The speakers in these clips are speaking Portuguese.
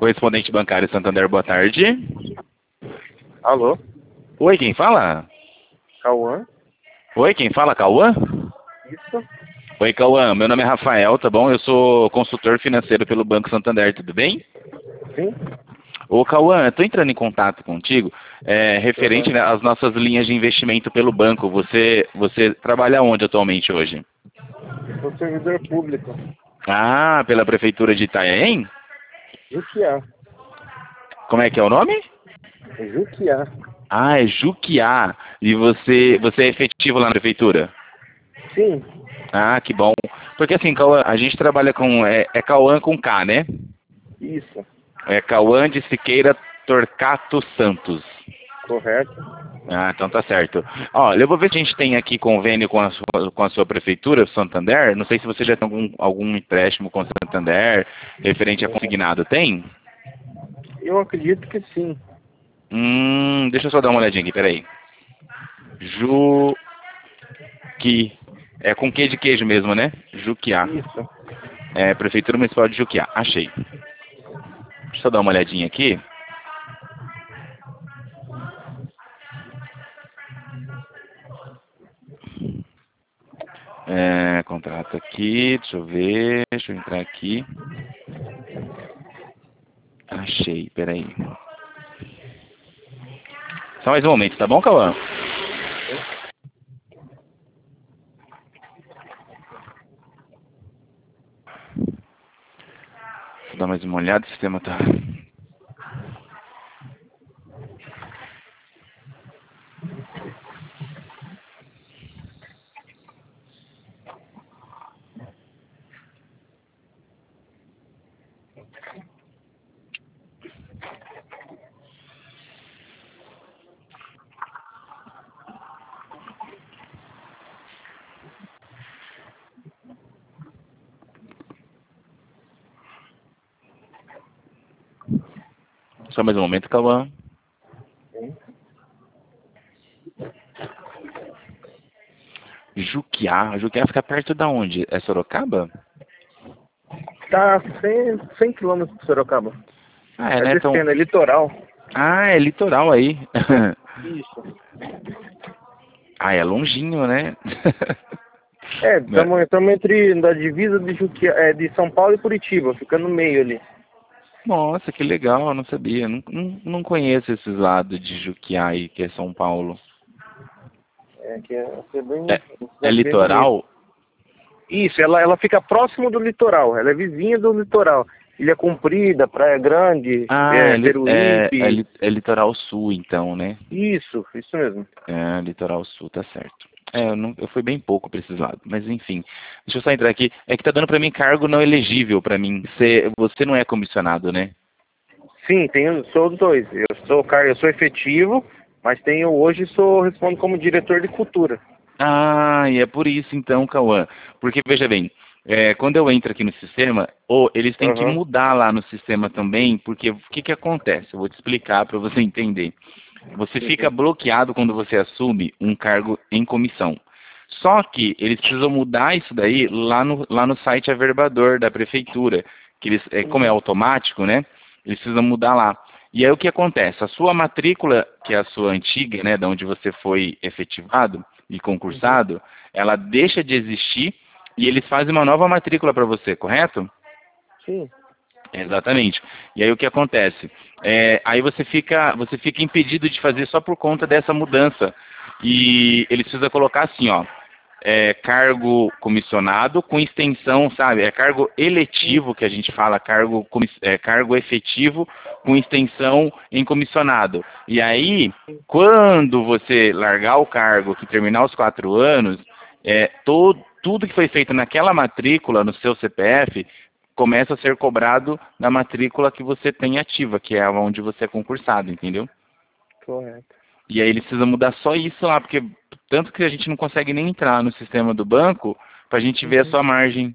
Correspondente bancário Santander, boa tarde. Alô? Oi, quem fala? Cauã? Oi, quem fala, Cauã? Isso? Oi, Cauã, meu nome é Rafael, tá bom? Eu sou consultor financeiro pelo Banco Santander, tudo bem? Sim? Ô, Cauã, eu tô entrando em contato contigo, referente, Uhum. né, às nossas linhas de investimento pelo banco. Você trabalha onde atualmente hoje? Sou servidor público. Ah, pela Prefeitura de Itanhaém? Juquiá. Como é que é o nome? Juquiá. Ah, é Juquiá. E você é efetivo lá na Prefeitura? Sim. Ah, que bom. Porque assim, Cauã, a gente trabalha com... É Cauã com K, né? Isso. É Cauã de Siqueira Torcato Santos. Correto. Ah, então tá certo. Ó, eu vou ver se a gente tem aqui convênio com a sua prefeitura, Santander. Não sei se você já tem algum empréstimo com Santander, referente a consignado. Tem? Eu acredito que sim. Deixa eu só dar uma olhadinha aqui, peraí. Juqui. É com Q de queijo mesmo, né? Juquiá. Isso. É, Prefeitura Municipal de Juquiá. Achei. Deixa eu dar uma olhadinha aqui. Contrato aqui, deixa eu ver, deixa eu entrar aqui. Achei, peraí. Só mais um momento, tá bom, Cauã? Vou dar mais uma olhada, o sistema tá... Só mais um momento, Cauã. Sim. Juquiá. Juquiá fica perto da onde? É Sorocaba? Tá 100 quilômetros de Sorocaba. Ah, é, É né? Então... descendo, é litoral. Ah, é litoral aí. Isso. Ah, é longinho, né? É, estamos entre da divisa de Juquiá, de São Paulo e Curitiba, fica no meio ali. Nossa, que legal, eu não sabia. Não conheço esses lados de Juquiá aí, que é São Paulo. É bem, É, uma é cidade bem bonita. litoral? Isso, ela fica próximo do litoral, ela é vizinha do litoral. Ilha Comprida, Praia Grande, Ah, Peruíbe. é litoral sul, então, né? Isso mesmo. É, litoral sul, tá certo. Eu fui bem pouco pra esses lados, mas enfim. Deixa eu só entrar aqui. É que tá dando pra mim cargo não elegível pra mim. Você não é comissionado, né? Sim, sou os dois. Eu sou efetivo, mas respondo como diretor de cultura. Ah, e é por isso então, Cauã. Porque, veja bem, quando eu entro aqui no sistema, eles têm que Aham. mudar lá no sistema também, porque o que que acontece? Eu vou te explicar para você entender. Você fica Uhum. bloqueado quando você assume um cargo em comissão. Só que eles precisam mudar isso daí lá no site averbador da prefeitura, que como é Uhum. automático, né? Eles precisam mudar lá. E aí o que acontece? A sua matrícula, que é a sua antiga, né, da onde você foi efetivado e Uhum. concursado, ela deixa de existir e eles fazem uma nova matrícula para você, correto? Sim. Exatamente. E aí o que acontece? Aí você fica impedido de fazer só por conta dessa mudança. E eles precisam colocar assim, ó, cargo comissionado com extensão, sabe? É cargo Sim. eletivo que a gente fala, cargo efetivo com extensão em comissionado. E aí, quando você largar o cargo, que terminar os 4 anos, tudo que foi feito naquela matrícula, no seu CPF, começa a ser cobrado na matrícula que você tem ativa, que é onde você é concursado, entendeu? Correto. E aí eles precisam mudar só isso lá, porque tanto que a gente não consegue nem entrar no sistema do banco pra gente ver a Uhum. sua margem,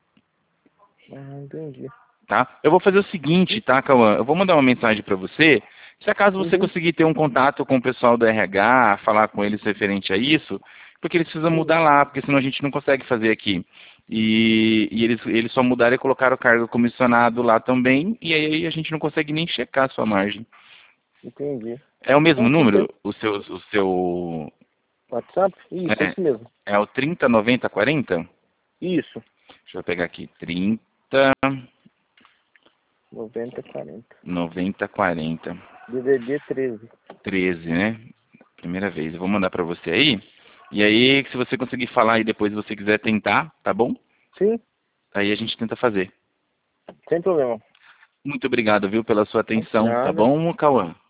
Entendi. tá? Eu vou fazer o seguinte, tá, Cauã? Eu vou mandar uma mensagem pra você. Se acaso você Uhum. conseguir ter um contato com o pessoal do RH, falar com eles referente a isso, porque eles precisam Sim. mudar lá, porque senão a gente não consegue fazer aqui. e eles só mudaram e colocaram cargo comissionado lá também, e aí a gente não consegue nem checar a sua margem. Entendi. É o mesmo Não, tudo número? bem. O seu WhatsApp? Isso, esse mesmo. é o 30 90 40? Isso. Deixa eu pegar aqui, 30 90 40. 90 40. DDD 13. 13, né? Primeira vez. Eu vou mandar para você aí. E aí, se você conseguir falar e depois você quiser tentar, tá bom? Sim, Aí a gente tenta fazer. sem problema. Muito obrigado, viu, pela sua atenção, tá Nada. bom, Cauã?